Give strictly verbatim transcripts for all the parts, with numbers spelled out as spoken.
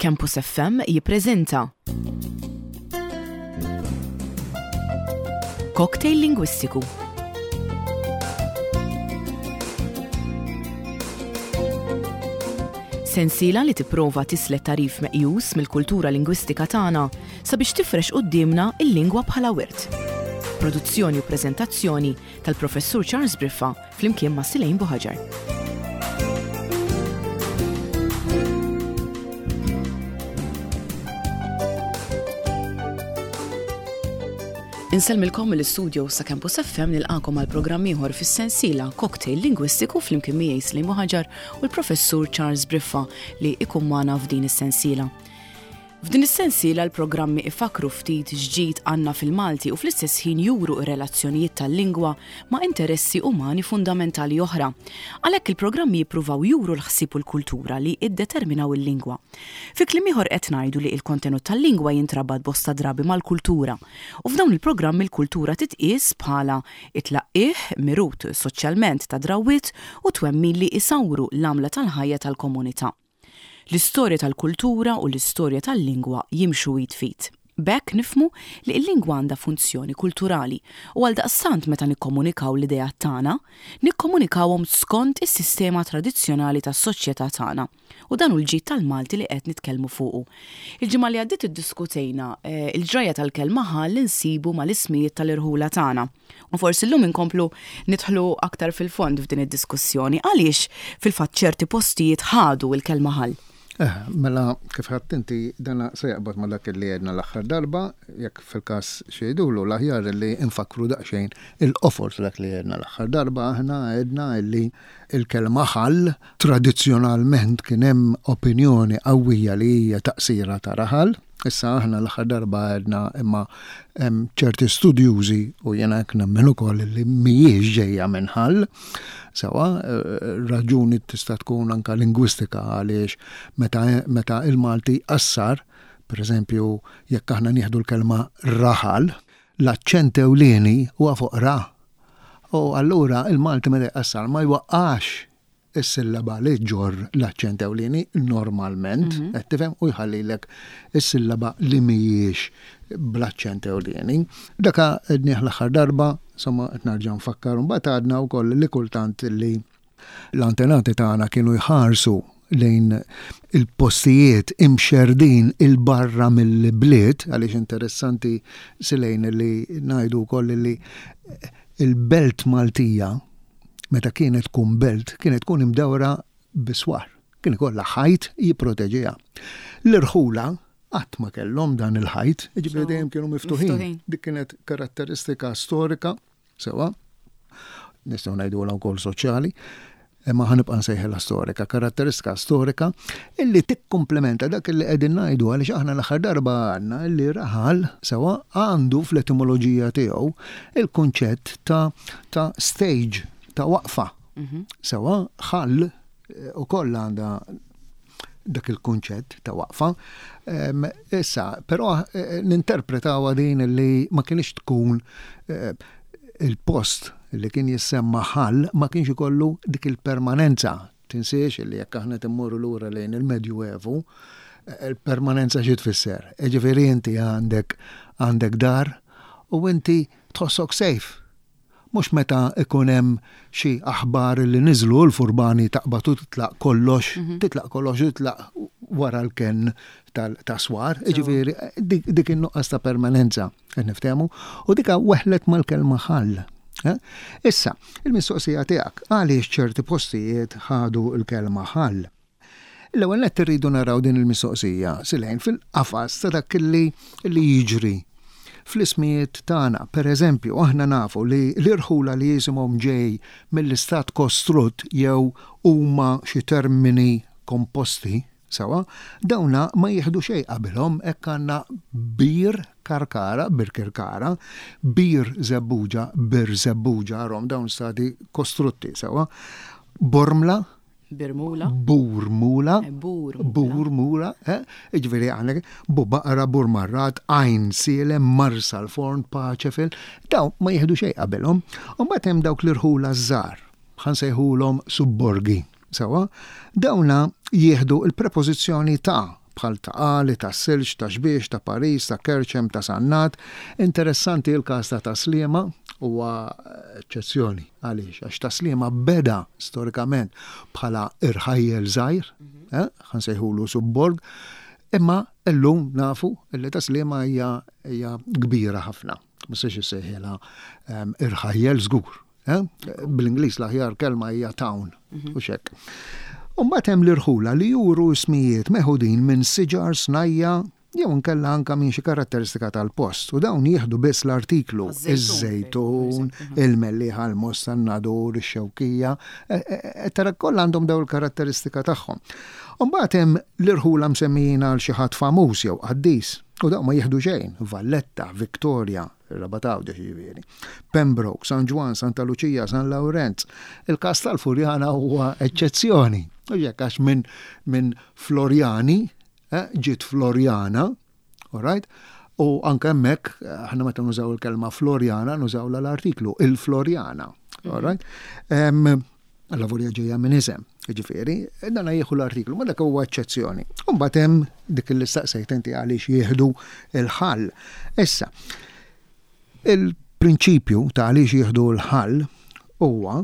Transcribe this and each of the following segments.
Campus F M jippreżenta Cocktail Lingwistiku. Sensiela li tipprova tislet tarif meqjus mill-kultura lingwistika tagħna sabiex tifrex qudiemna il-lingwa bħala wirt. Produzzjoni u preżentazzjoni tal-Professur Charles Briffa flimkien ma' Silejn Buħaġar. Inselmilkom mill-istudio sa Campus F M nilqakom għal programm ieħor fis-sensiela Cocktail Lingwistiku flimkien miegħi Silejn Buħaġar u l-Professur Charles Briffa li ikun magħna f'din is-sensiela. F'din is-sensiela l-programmi ifakru ftit ġdid għandna fil-Malti u fl-istess ħin juru r-relazzjonijiet tal-lingwa ma' interessi umani fundamentali oħra. Għalhekk il-programmi jippruvaw juru l-ħsieb u l-kultura li iddeterminaw il-lingwa. Fi kliem ieħor qed ngħidu li l-kontenut tal-lingwa jintrabad bosta drabi mal-kultura. U f'dawn il-programmi l-kultura titqies bħala itlaqqih mirut soċjalment ta' drawwiet u twemmin li isawru l-għamla tal-ħajja tal-komunità. L-istorja tal-kultura u l-istorja tal-lingwa jimxu jitfit. Bekk nifmu li l-lingwa għandha funzjoni kulturali u għal daqstant meta nikkomunikaw l-idea tagħna, nikkomunikawhom skont is-sistema tradizzjonali tas-soċjetà tagħna. U dan hu l-ġid tal-Malti li qed nitkellmu fuqu. Il-ġimgħa li għaddiet iddiskutejna eh, il-ġraja tal-kelma ħall li nsibu mal-ismijiet tal-irħula tagħna. U forsi llum inkomplu nidħlu aktar fil-fond f'din id-diskussjoni għaliex fil-fatt ċerti postijiet ħadu il-kelma ħall. Eh, mela kif ħadd inti dana se jaqbad ma dak li għedna l-aħħar darba, jekk fil-każ xejdulu l-aħjar li infakru daqsxejn il-qofol dak li għedna l-aħħar darba aħna għedna li il-kelma ħall tradizzjonalment kien hemm opinjoni qawwija li hija taqsira ta' raħal. Issa aħna l-aħħar darba għedna imma hemm ċerti studjużi u jiena hekk nemmen ukoll li mhijiex ġejja minn ħall. Sewa, raġuni tista' tkun anka lingwistika għaliex meta, meta il-Malti qassar, pereżempju jekk aħna nieħdu l-kelma raħal, l-aċċent ewlieni huwa fuq ra. U allura il-Malti meta jqassar ma jwaqqax is-sillaba li ġor l-aċċent ewlieni normalment, qed tifhem u jħallilek is-sillaba li mhijiex bl-aċċent ewlieni. Daka qednieh l-aħħar darba, insomma qed narġa' nfakkar imbagħad għadna wkoll li kultant li l-antenati tagħna kienu jħarsu lejn il-postijiet imxerdin il-barra mill-bliet, għaliex interessanti Silejn li ngħidu wkoll li il-belt Maltija meta kienet tkun belt, kienet tkun imdawra biswar. Kien ikollha ħajt jipproteġiha. L-irħula qatt ma kellhom dan il-ħajt, jiġifieri dejjem kienu miftuħin. Dik kienet karatteristika storika, sewa, nistgħu ngħidulha wkoll soċjali, imma ħanibqa' nsejħilha storika, karatteristika storika illi tikkumplementa dak li qegħdin ngħidu għaliex aħna l-aħħar darba għandna li raħal sewa għandu fl-etimoloġija tiegħu il-kunċett ta' ta' stage ta' waqfa. Sewa ħall ukoll għandha dak il-kunċett ta' waqfa. Issa, però ninterpretawha din li ma kienx tkun il-post li kien jissemma ħall ma kienx ikollu dik il-permanenza. Tinsiex li jekk aħna timmorru lura lejn il-Medju Evu, il-permanenza xi tfisser. Ġifieri inti għandek għandek dar u inti tħossok safe. Mhux meta ikun hemm xi aħbar li niżlu l-furbani taqbad u titlaq kollox, titlaq kollox titlaq wara l-ken tal-swar, ġifieri dik in-nuqqas ta' permanenza qed niftehmu u dik weħlet mal-kelma ħall. Issa, il-mistoqsija tiegħek għaliex ċerti postijiet ħadu l-kelma ħall. L-ewwel nett irridu naraw din il-mistoqsija Silejn fil-qafas ta' dak li jiġri fl-ismijiet tagħna. Pereżempju, aħna nafu li l-irħula li jisimhom ġej mill-istat kostrut jew huma xi termini komposti, sewa, dawna ma jieħdu xejn qabilhom hekk għandna bir karkara, bir kirkara, bir żebbuġa, bir żebbuġa, rom dawn stati kostrutti, sewa, bormla, Birmula. Burmula. Bur. Burmula. Ġveri għanek, bubaqra, burmarrat, għajn silem, marsal, forn, paċefil. Daw ma jihdu xej qabelhom. U mbagħad hemm dawk l-irħula żgħar. Ħansejħulhom subborgi. Sawa, dawna jieħdu il-prepożizzjoni ta' bħal ta' Qali, ta' Silġ, ta' Xbiex, ta' Paris, ta' Kerċem, ta' Sannat. Interessanti il-każ ta' Taslima huwa eċċezzjoni għaliex għax Taslima beda storikament bħala irħajjel żgħir, ħansejħulu subborg, imma llum nafu li Taslima hija hija kbira ħafna. Ma sex issejħilha irħajjel żgur. Bl-Ingliż l-aħjar kelma hija town u xekk. Umbagħad hemm l-irħula li juru ismijiet meħudin minn siġar, snajja, jew nkella anke minn xi karatteristika tal-post. U dawn jieħdu biss l-artiklu iż-żejtun, il-melliħa, l-mostannadur, ix-xewkija, tara kollha għandhom dawn il-karatteristika tagħhom. Umbagħad hemm l-irħula msemmijin għal xi ħadd famuż jew qaddis. U dawn ma jieħdu xejn, Valletta, Victoria, Rabataw ġifieri, Pembroke, San Juan, Santa Lucia, San Laurenz. Il-każ tal-Furjana huwa eċċezzjoni. U jekk għax minn min Florjani, eh, ġiet Florjana, all right? U anke hemmhekk aħna meta nużaw il-kelma Florjana nużaw l-artiklu il-Florjana, all right? Um, L-lavorija ġejja minn isem, ġifieri, dan jieħu l-artiklu, ma dak huwa eċċezzjoni. U mbagħad hemm dik li staqsejt inti għaliex jieħdu il-ħall. Issa, il-prinċipju ta' għaliex jieħdu l-ħall huwa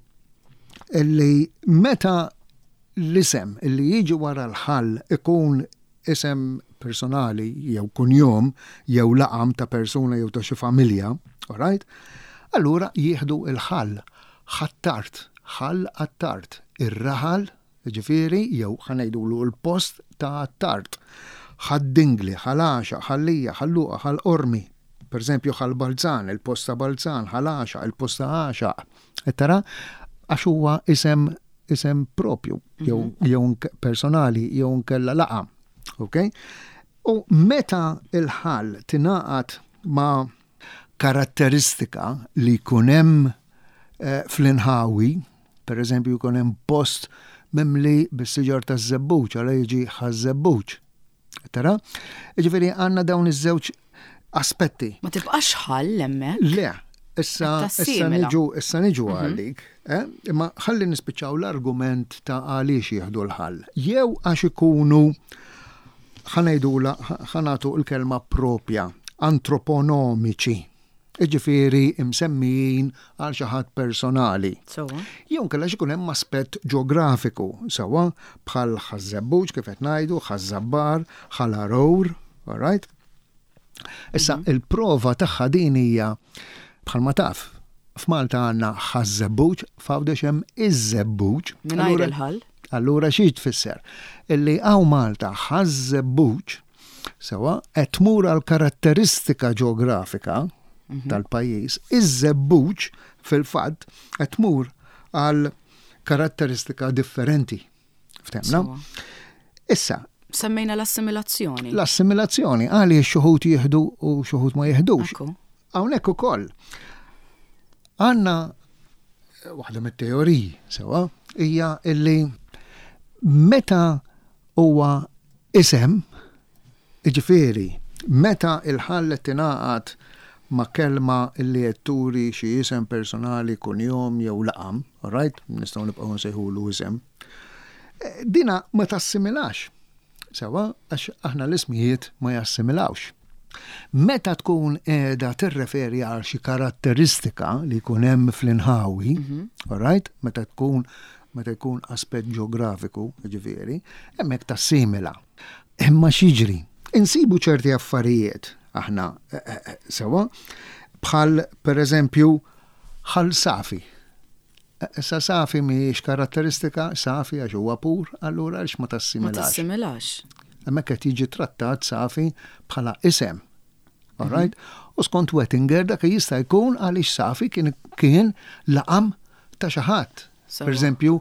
li meta l-isem li jiġi wara l-ħall ikun isem personali jew kunjom jew laqam ta' persuna jew ta' xi familja, all right? Allura jieħdu l-ħall, ħattart, ħall għattart, ir-raħal, ġifieri jew ħanejdulu l-post ta' attart, ħaddingli, ħalaxa, ħallija, ħalluqa, ħall-ormi, per esempio ħall-Balzan, il-post ta' Balzan, ħalaxa, il-post ta' Għaxa, ettara, għax huwa isem isem propju, jew jew personali, jew nkella laqa, ok? U meta il-ħall tingħaqad ma' karatteristika li jkun hemm eh, fl-inħawi, per eżempju jkun hemm post mimli bis-siġar taż-żebbuġ, għal jiġi ħaż-żebbuġ. Tara? Ġifieri għandna dawn iż-żewġ aspetti. Ma tibqax ħall hemmhekk? Le, issa issa niġu issa niġu għalik, eh? Imma ħalli nispiċċaw l-argument ta' għaliex jieħdu l-ħall. Jew għax ikunu ħanejdula ħanatu l-kelma propja, antroponomiċi. Ġifieri imsemmijin għal xi ħadd personali. Jew kellha ikun hemm aspett ġeografiku sewwa bħal ħaż-żebbuġ kif qed ngħidu, ħaż-żabbar, ħal-arowr, all right? Issa il-prova tagħha din hija bħalma taf. F'Malta għandna ħaż-żebbuġ, f'Għawdex hemm iż-żebbuġ. Mingħajr il-ħall. Allura xi tfisser? Illi hawn Malta ħaż-żebbuġ sewwa qed tmur għal karatteristika ġeografika tal-pajjiż, iż-żebbuġ fil-fatt qed tmur għal karatteristika differenti. Ftemna? Issa. Semmejna l-assimilazzjoni. L-assimilazzjoni għaliex xi wħud jieħdu u xi wħud ma jieħdux. Hawnhekk ukoll. Għandna waħda mit-teoriji sewwa hija illi meta huwa isem, jiġifieri meta il-ħall tingħaqad ma' kelma illi qed turi xi isem personali kunjom jew laqam, all right? Nistgħu nibqgħu nsejħulu isem. Dina ma tassimilax. Sewa għax aħna l-ismijiet ma jassimilawx. Meta tkun qiegħda tirreferi għal xi karatteristika li jkun hemm fl-inħawi, all right? Meta tkun meta jkun aspett ġeografiku, ġifieri, hemmhekk tassimila. Imma x'jiġri? Insibu ċerti affarijiet aħna sewa bħal pereżempju ħall safi. Issa safi mhijiex karatteristika safi għax huwa pur, allura għaliex ma tassimilax. Ma tassimilax. Hemmhekk qed jiġi trattat safi bħala isem. All right? U skont Wettinger dak jista' jkun għaliex safi kien kien laqam ta' xi ħadd. Pereżempju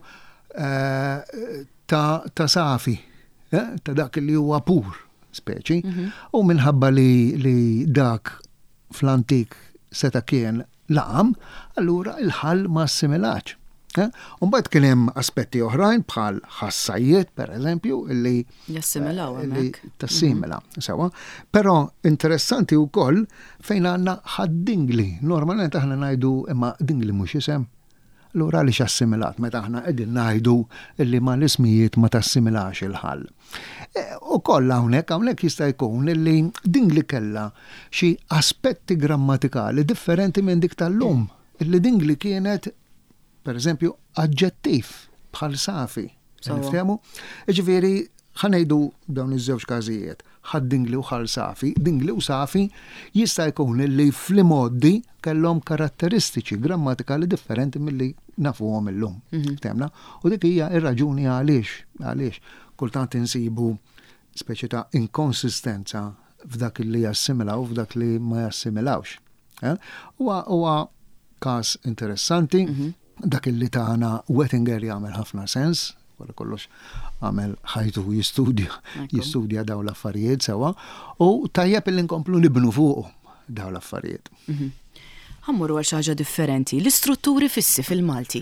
ta' safi, ta' dak li huwa pur. Speċi, u minħabba li, li dak fl-antik seta kien laqam, allura il-ħall ma assimilax. U mbagħad kien hemm aspetti oħrajn bħal ħassajiet, per eżempju, illi jassimilaw hemmhekk. Tassimila, sewa. Però interessanti wkoll fejn għandna ħaddingli. Normalment aħna ngħidu imma dingli mhux isem. Allura li assimilat, meta aħna qegħdin ngħidu li ma l-ismijiet ma tassimilax il-ħall. U kollha hawnhekk hawnhekk jista' jkun li din li kellha xi aspetti grammatikali differenti minn dik tal-lum. Illi din li kienet, pereżempju, aġġettiv bħal safi. Niftehmu? Ġifieri ħanejdu dawn iż-żewġ każijiet. Ħadd dingli u ħal safi, dingli u safi jista' jkun li fl-modi kellhom karatteristiċi grammatikali differenti milli nafuhom illum. Temna? U dik hija r-raġuni għaliex għaliex kultant insibu speċi ta' inkonsistenza f'dak li jassimilaw u f'dak li ma jassimilawx. Huwa każ interessanti, dak li tagħna Wettinger jagħmel ħafna sens, wara kollox għamel ħajtu jistudja, jistudja daw l-affarijiet sewa, u tajjeb li nkomplu nibnu fuq daw l-affarijiet. Ħammurru għal xi ħaġa differenti, l-istrutturi fissi fil-Malti.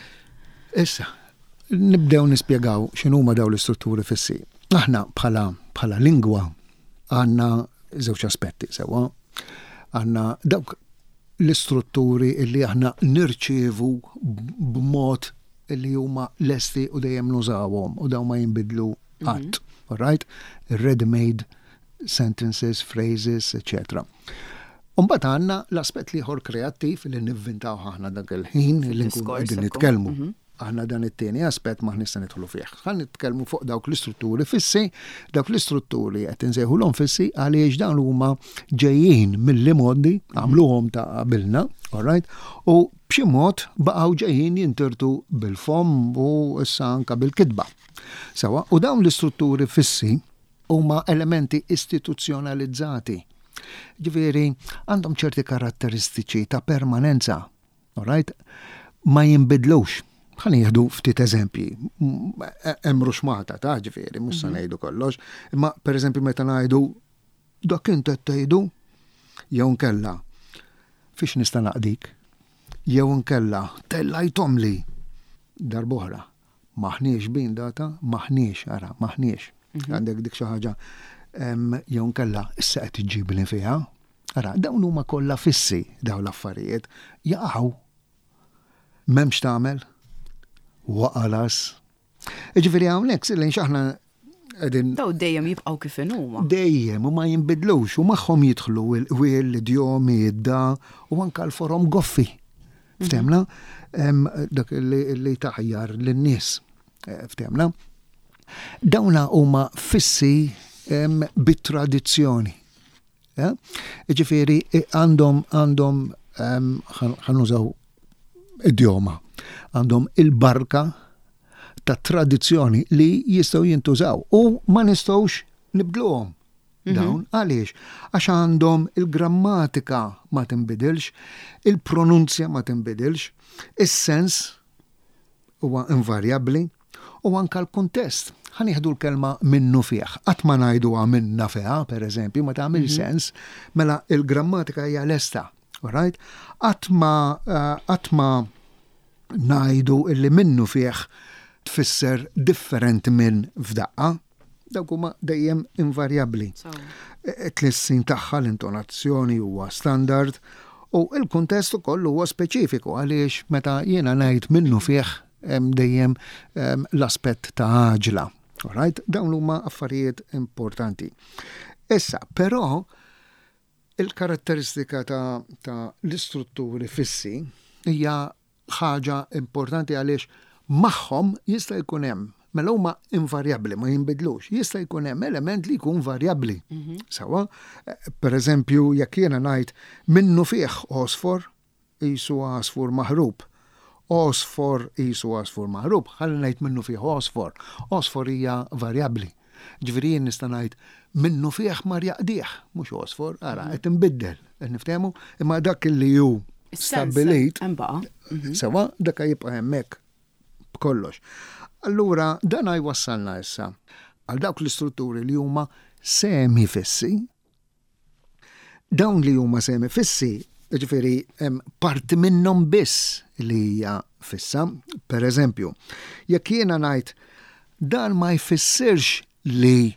Issa, nibdew nispjegaw x'inhuma daw l-istrutturi fissi. Aħna bħala bħala lingwa għandna żewġ aspetti sewa. Għandna dawk l-istrutturi li aħna nirċievu b'mod li huma lesti u dejjem nużawhom u daw ma jinbidlu qatt, all right? Ready-made sentences, phrases, et cetera. Umbagħad għandna l-aspett liħor kreattiv li nivvintaw aħna dak il-ħin li nkunu nitkellmu. Aħna dan it-tieni aspett ma nista' nidħlu fih. Ħan nitkellmu fuq dawk l-istrutturi fissi, dawk l-istrutturi qed insejħulhom fissi għaliex dawn huma ġejjin mill-modi għamluhom ta' qabilna, all right? U b'xi mod baqgħu ġejjin jintirtu bil-fom u issa anke bil-kitba. Sewa, u dawn l-istrutturi fissi huma elementi istituzzjonalizzati. Ġifieri għandhom ċerti karatteristiċi ta' permanenza, all right? Ma jinbidlux. Ħan jieħdu ftit eżempji. Hemm ruxmata ta' ġifieri, mhux se ngħidu kollox, imma pereżempju meta ngħidu dak inti qed tgħidu jew nkella fiex nista' naqdik, jew nkella tellajthom li darb'oħra. Maħniex bin data, maħniex ara, maħniex. Għandek dik xi ħaġa jew nkella issa qed iġġibni fiha. Ara, dawn huma kollha fissi dawn l-affarijiet jaqgħu m'hemmx tagħmel waqalas. Ġifieri hawnhekk silli x'aħna qegħdin. Daw dejjem jibqgħu kif huma. Dejjem u ma jinbidlux u magħhom jidħlu il-wil, l-idjomi, id-da u anke l-forom goffi. Ftemna? Dak li taħjar lin-nies. Ftemna? Dawna huma fissi bit-tradizzjoni. Ġifieri għandhom għandhom ħanużaw idjoma. Għandhom il-barka ta' tradizzjoni li jistgħu jintużaw u ma nistgħux nibdluhom. Dawn għaliex għax għandhom il-grammatika ma tinbidilx, il-pronunzja ma tinbidilx, is-sens huwa invarjabbli u anke l-kuntest. Ħanieħdu l-kelma minnu fih. Qatt ma ngħiduha minna fiha, pereżempju, ma tagħmel sens, mela il-grammatika hija lesta. All right? Qatt ma qatt ma ngħidu illi minnu fih tfisser differenti minn f'daqqa, dawk huma dejjem invarjabbli. Tlissin tagħha l-intonazzjoni huwa standard u l-kuntest ukoll huwa speċifiku għaliex meta jiena ngħid minnu fih hemm dejjem l-aspett ta' għaġla. All right? Dawn huma affarijiet importanti. Issa, però il-karatteristika ta', ta l-istrutturi fissi hija ħaġa importanti għaliex magħhom jista' jkun hemm mela huma invarjabbli ma jinbidlux, jista' jkun hemm element li jkun varjabbli. Sawa, pereżempju jekk jiena ngħid minnu fih osfor qisu għasfur maħrub. Osfor qisu għasfur maħrub, ħalli ngħid minnu fih osfor. Osfor hija varjabbli. Ġifieri jien nista' ngħid minnu fih mar jaqdih, mhux osfor, ara qed inbiddel, qed niftehmu, imma dak li hu stabbilit. Sewa, dak jibqa' hemmhekk b'kollox. Allura dan jwassalna issa għal dawk l-istrutturi li huma semifissi. Dawn li huma semifissi, ġifieri hemm parti minnhom biss li hija fissa. Pereżempju, jekk jiena ngħid dan ma jfissirx li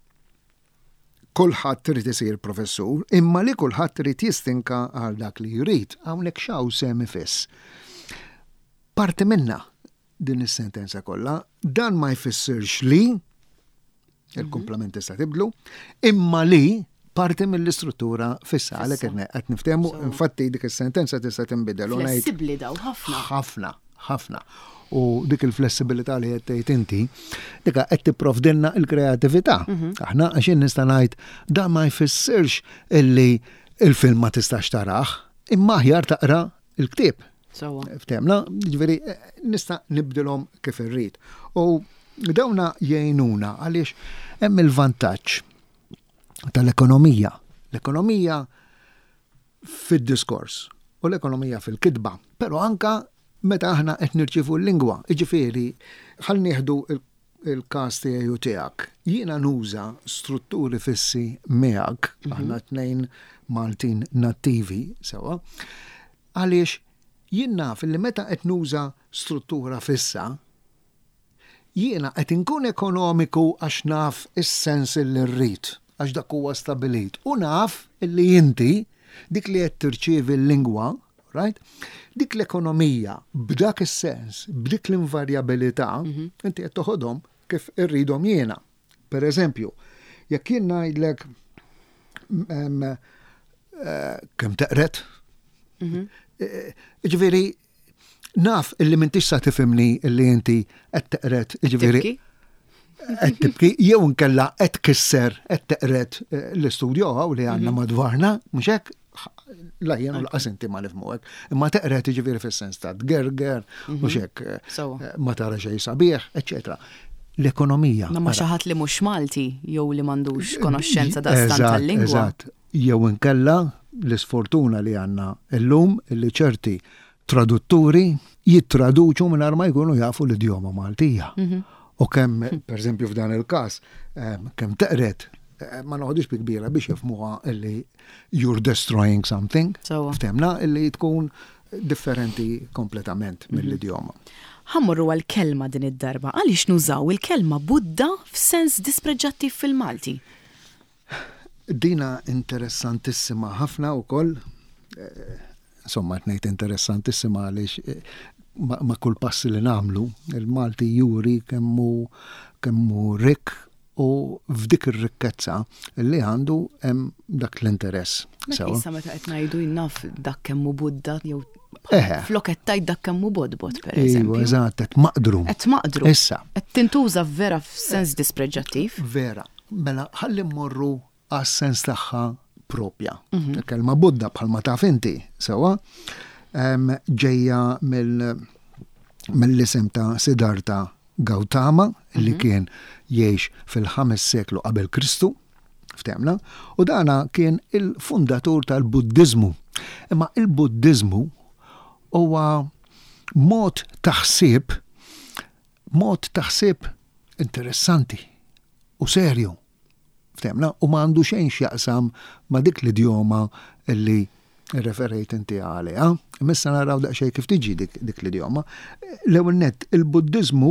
kulħadd trid isir professur, imma li kulħadd trid jistinka għal dak li jrid, hawnhekk xaw semifiss. parti minna din is-sentenza kollha, dan ma jfissirx li il-komplement tista' tibdlu, imma li parti mill-istruttura fissa għalhekk qed niftehmu, infatti dik is-sentenza tista' tinbidel. Flessibbli daw ħafna. Ħafna, ħafna. U dik il-flessibilità li qed tgħid inti, dika qed tipprovdilna l-kreatività. Aħna għax nista' ngħid dan ma jfissirx illi il-film ma tistax taraħ, imma aħjar taqra l-ktieb. Ftemna, ġifieri nista' nibdilhom kif irrid. U dawna jgħinuna għaliex hemm il-vantaġġ tal-ekonomija. L-ekonomija fid-diskors u l-ekonomija fil-kitba, però anka meta aħna qed nirċievu l-lingwa. Jiġifieri ħal nieħdu il-każ tiegħi u tiegħek. Jiena nuża strutturi fissi miegħek, aħna tnejn Maltin nattivi sewa, għaliex jien naf li meta qed nuża struttura fissa, jiena qed inkun ekonomiku għax naf is-sens li rrid, għax dak huwa stabilit. U naf illi inti dik li qed tirċievi l-lingwa, right? Dik l-ekonomija b'dak is-sens, b'dik l-invarjabilità, inti qed toħodhom kif irridhom jiena. Per eżempju, jekk jien ngħidlek kemm teqret, ġifieri naf illi m'intix sa tifhimni illi inti qed teqret, ġifieri qed tibki jew inkella qed kisser qed teqret l-istudju u li għandna madwarna, mhux hekk? La jien u laqas inti ma nifhmuhekk, imma teqret jiġifieri fis-sens ta' tgerger, mhux hekk ma tara xejn sabiħ, eċetera. L-ekonomija. Ma xi ħadd li mhux Malti jew li m'għandux konoxxenza daqstant tal-lingwa. Eżatt. Jew inkella l-isfortuna li għandna llum li ċerti tradutturi jittraduċu mingħajr ma jkunu jafu l-idjoma Maltija. U kemm, pereżempju f'dan il-każ, kemm teqret ma noħodix bi kbira biex jifmuha illi you're destroying something. Ftemna illi tkun differenti kompletament mill-idjoma. Ħammurru għal-kelma din id-darba. Għaliex nużaw il-kelma Budda f'sens dispreġġattiv fil-Malti? Dina interessantissima ħafna wkoll. Insomma, tnejt interessantissima għaliex ma kull passi li nagħmlu, il-Malti juri kemmu kemmu rik u f'dik ir-rikkezza li għandu hemm dak l-interess. Issa meta qed ngħidu jnaf dak kemmu Budda jew flok qed tgħid dak kemmu bodbod pereżempju. Iva, eżatt, qed maqdru. Qed maqdru. Issa. Qed tintuża vera f'sens dispreġġattiv. Vera. Mela ħalli mmorru għas-sens tagħha propja. Kelma Budda bħalma taf inti, sewa, ġejja mill-isem ta' Siddhartha Gautama, li kien jgħix fil-ħames seklu qabel Kristu, ftemna, u dana kien il-fundatur tal-Buddizmu. Imma il-Buddizmu huwa mod taħsib, mod taħsib interessanti u serju. Ftemna, u ma għandu xejn x'jaqsam ma dik l-idjoma li referejt inti għaliha. Missa naraw daqsxejn kif tiġi dik, dik l-idjoma. L-ewwel nett il-Buddizmu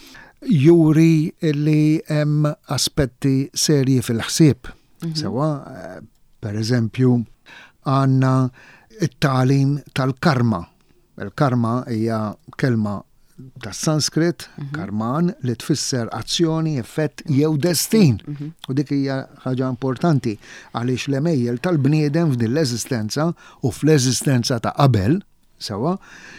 juri li hemm aspetti serji fil-ħsieb. Sewa, per eżempju, għandna it-talim tal-karma. Il-karma hija kelma tas Sanskrit, karman, li tfisser azzjoni, effett jew destin. U dik hija ħaġa importanti għaliex l-emejjel tal-bniedem f'din l-eżistenza u fl-eżistenza ta' qabel, sewa,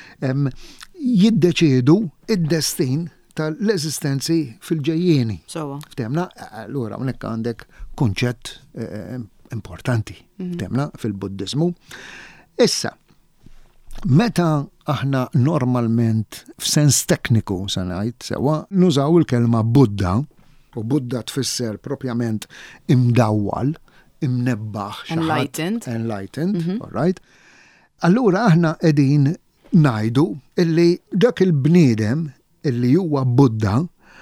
jiddeċiedu id-destin tal-eżistenzi fil-ġejjieni. Ftemna, allura hawnhekk għandek kunċett importanti, ftemna, fil-Buddizmu. Issa, meta aħna normalment f'sens tekniku sa ngħid sewa nużaw il-kelma Buddha, u Buddha tfisser propjament imdawwal, imnebbaħ, enlightened, enlightened, all right. Allura aħna qegħdin ngħidu illi dak il-bniedem illi huwa Buddha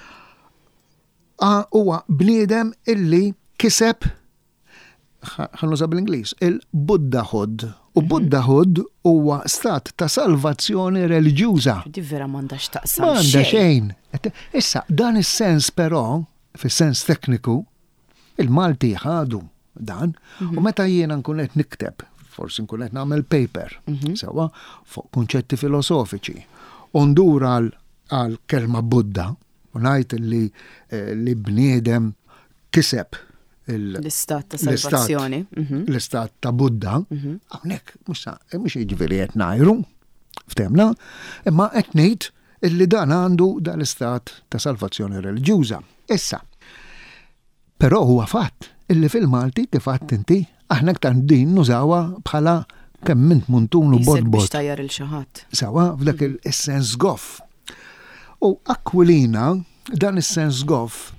huwa bniedem illi kiseb ħannuża bl-Ingliż il-Buddhahood. U Buddhahood huwa stat ta' salvazzjoni reliġjuża. Di vera m'għandax taqsam xejn. M'għandha xejn. Issa dan is-sens però, fis-sens tekniku, il-Malti ħadu dan, u meta jiena nkun qed nikteb, forsi nkun qed nagħmel paper, sewa fuq kunċetti filosofiċi, Ondur għal kelma Buddha, u ngħid li li bniedem kiseb l-istat ta' salvazzjoni. L-istat ta' Buddha, hawnhekk mhux jiġifieri qed ngħajru, ftemna, imma qed ngħid illi dan għandu dan l-istat ta' salvazzjoni reliġjuża. Issa, però huwa fatt illi fil-Malti kif għadt inti aħna aktar din nużawha bħala kemm int muntunu bod-bod. Biex tajjar il-xaħat. Sawa, f'dak il-sens goff. U Aquilina, dan is-sens goff,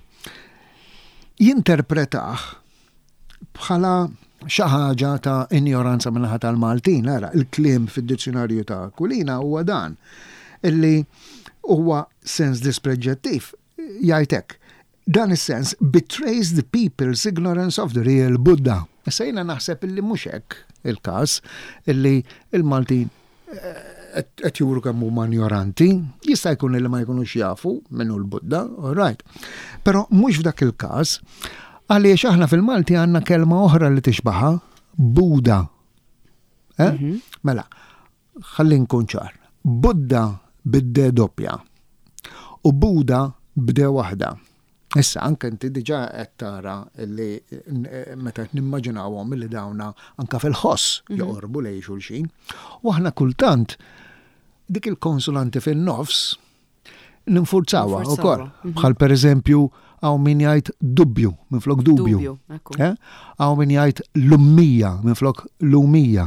jinterpretaħ bħala xi ħaġa ta' ignoranza min-naħa tal-Maltin. Ara, il-kliem fid-dizzjonarju ta' Aquilina huwa dan, illi huwa sens dispreġġettiv, jgħidlek. Dan is-sens betrays the people's ignorance of the real Buddha. Issa jiena naħseb illi mhux hekk il-każ illi il-Maltin qed juru kemm huma ignoranti, jista' jkun illi ma jkunux jafu minnu l-Buddha, all right. Però mhux f'dak il-każ għaliex aħna fil-Malti għandna kelma oħra li tixbaħha Buda. Eh? Mm-hmm. Mela, ħalli nkun ċar. Buddha bid-de doppja u Buda b'de waħda. Issa, anke inti diġà qed tara li meta nimmaġinawhom milli dawna anke fil-ħoss joqorbu lejn xulxin. U aħna kultant dik il-konsonanti fin-nofs ninfurzawha wkoll. Bħal pereżempju hawn min jgħid dubju minflok dubju. Hawn min jgħid lummija minflok lumija.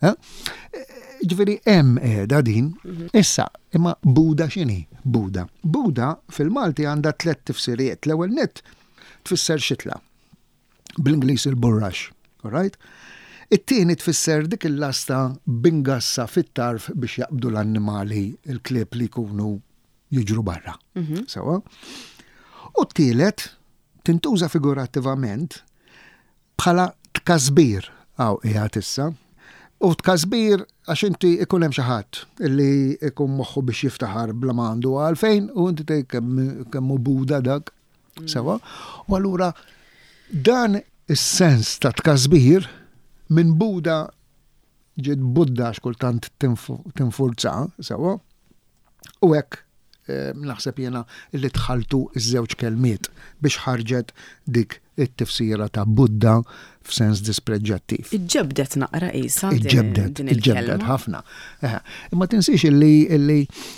Ġifieri hemm qiegħda din. Issa, imma Buda x'inhi? Buda. Buda fil-Malti għandha tliet tifsiriet. L-ewwel nett tfisser xitla. Bl-Ingliż il-burrax, all right? It-tieni tfisser dik il-lasta bingassa fit-tarf biex jaqbdu l-annimali il-klieb li jkunu jiġru barra. Sewa? U t-tielet tintuża figurattivament bħala tkasbir għaw qiegħed issa. U tkasbir għax inti ikun hemm xi ħadd illi ikun moħħu biex jiftaħar bla m'għandu għalfejn u inti tgħid kemm hu Buda dak. Sewa? U allura dan is-sens ta' tkasbir minn Buda ġiet Buddha x'kultant tinfurza, sewa? U hekk naħseb jiena illi tħaltu iż-żewġ kelmiet biex ħarġet dik it-tifsira ta' Buddha f'sens dispreġġattiv. Iġġebdet naqra qisha Iġġebdet, iġġebdet ħafna. Imma tinsix illi illi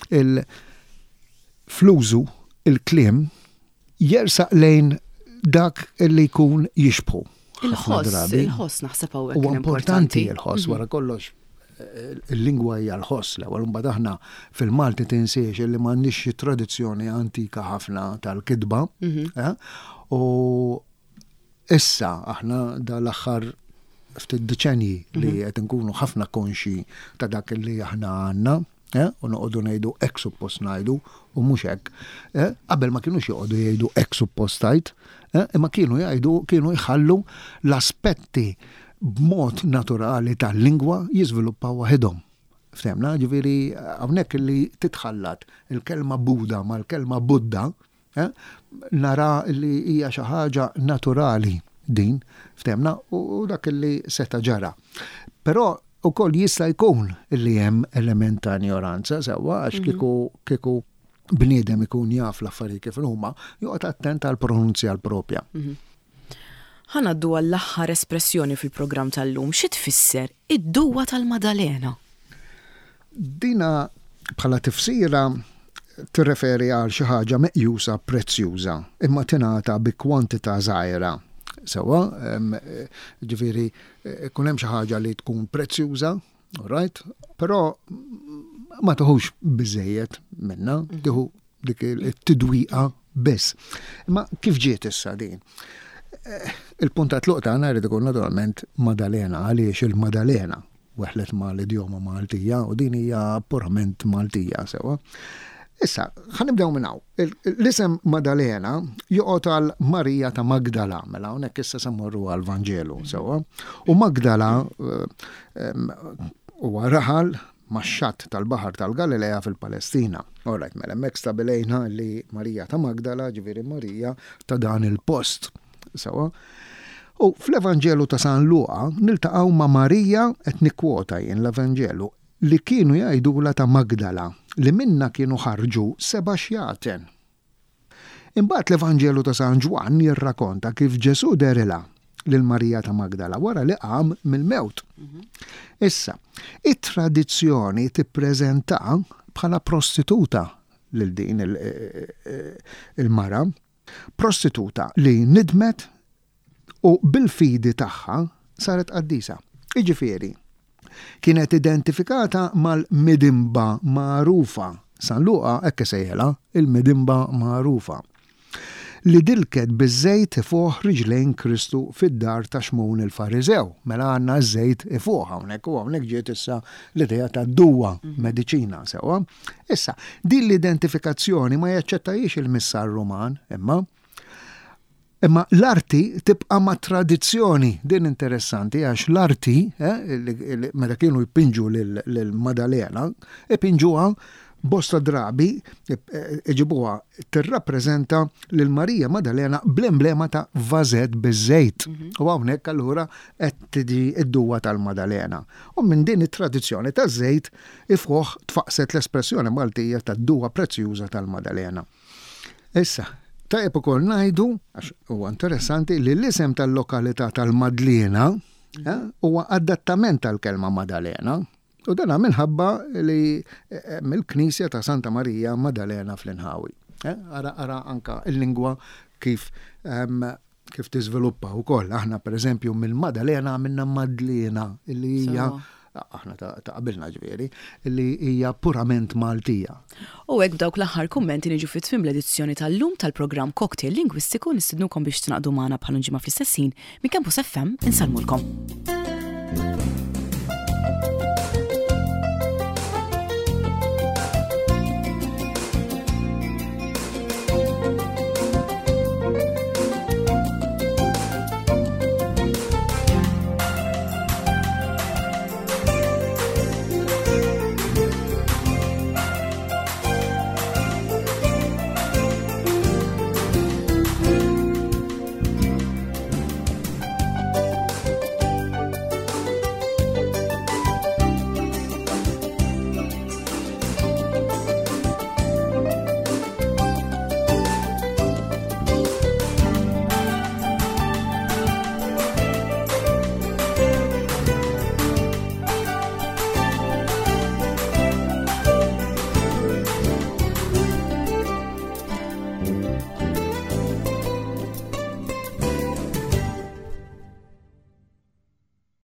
il-flużu il-kliem jersaq lejn dak illi jkun jixbħu. Il-ħoss, il-ħoss naħseb hawnhekk huwa importanti il-ħoss wara kollox. Il-lingwa hija l-ħoss l-ewwel imbagħad aħna fil-Malti tinsiex li m'għandniex tradizzjoni antika ħafna tal-kidba. U issa aħna dal-aħħar ftit deċenji li qed inkunu ħafna konxi ta' dak li aħna għandna, u noqogħdu ngħidu hekk suppost ngħidu u mhux hekk. Qabel ma kinux joqogħdu jgħidu hekk suppost tajt, imma kienu jgħidu kienu jħallu l-aspetti b'mod naturali tal-lingwa jiżviluppaw waħedhom. Ftemna, ġifieri hawnhekk li titħallat il-kelma Buda mal-kelma Buddha, nara li hija xi ħaġa naturali din, ftemna, u dak li seta ġara. Però ukoll jista' jkun li hemm element ta' ignoranza sewwa għax kieku kieku bniedem ikun jaf l-affarijiet kif huma, joqgħod attent għall pronunzja l-propja. Ħanaddu għall-aħħar espressjoni fil-programm tal-lum, xi tfisser id-duwa tal-Madalena? Dina bħala tifsira tirreferi għal xi ħaġa meqjusa prezzjuża imma tingħata bi kwantità żgħira. Sewwa, ġifieri ikun hemm xi ħaġa li tkun prezzjuża, all right, però ma tieħux biżejjed minnha, tieħu dik it-tidwieqa biss. Imma kif ġiet issa din? Il-puntat luq tagħna jrid ikun naturalment Madalena għaliex il-Madalena weħlet mal-idjoma Maltija u din hija purament Maltija sewwa. Issa, ħanibdew minn hawn. L-isem Madalena joqgħod għal Marija ta' Magdala, mela hawnhekk issa se mmorru għall-Vanġelu sewwa. U Magdala huwa raħal max-xatt tal-Baħar tal-Galilea fil-Palestina. All right, mela hemmhekk stabilejna li Marija ta' Magdala ġifieri Marija ta' dan il-post. Sawa. U fl-Evanġelu ta' San Luqa niltaqgħu ma' Marija qed nikkwota jien l-Evanġelu. li kienu jgħidula ta' Magdala li minna kienu ħarġu seba' xjaten. Imbagħad l-Evanġelu ta' San Ġwan jirrakonta kif Ġesu derilha lil Marija ta' Magdala wara li qam mill-mewt. Issa, it-tradizzjoni tippreżenta bħala prostituta lil din il-mara, prostituta li nidmet u bil-fidi tagħha saret qaddisa. Iġifieri, kienet identifikata mal-midimba magħrufa. San Luqa hekk sejħela il-midimba magħrufa li dilket biż-żejt ifuq riġlejn Kristu fid-dar ta' Xmun il-Fariżew. Mela għandna ż-żejt ifuq hawnhekk u hawnhekk ġiet issa l-idea ta' duwa mediċina sewwa. Issa, din l-identifikazzjoni ma jaċċettajiex il-Missar Ruman, imma Imma l-arti tibqa' ma' tradizzjoni din interessanti għax l-arti eh, meta kienu jpinġu lil-Madalena, ipinġuha bosta drabi iġibuha tirrappreżenta lil Marija Madalena bl-emblema ta' vażett biż-żejt. U hawnhekk allura qed tiġi d-duwa tal-Madalena. U minn din it-tradizzjoni taż-żejt ifuq tfaqset l-espressjoni Maltija tad-duwa prezzjuża tal-Madalena. Issa, ta' ukoll ngħidu, għax huwa interessanti li l-isem tal-lokalità tal-Madlena huwa adattament tal-kelma Madalena u dan minħabba li mill-Knisja ta' Santa Marija Madalena fl-Inħawi. Ara ara anka l-lingwa kif kif tiżviluppa wkoll. Aħna pereżempju mill-Madalena minna Madlena li hija aħna ta' qabilna ġifieri li hija purament Maltija. U hekk dawk l-aħħar kummenti niġu fit-tmiem l-edizzjoni tal-lum tal-programm Cocktail Lingwistiku nistidnukom biex tinaqdu magħna bħala ġimgħa fl-istess ħin minn Campus F M insalmulkom.